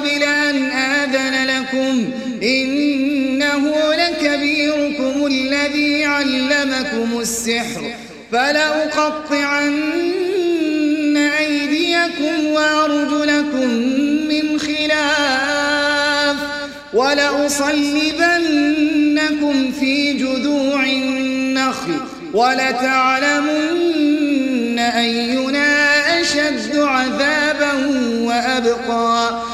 قبل أن آذن لكم إنه لكبيركم الذي علمكم السحر فلأقطعن أيديكم وأرجلكم من خلاف ولأصلبنكم في جذوع النخل ولتعلمن أينا أشد عذابا وأبقى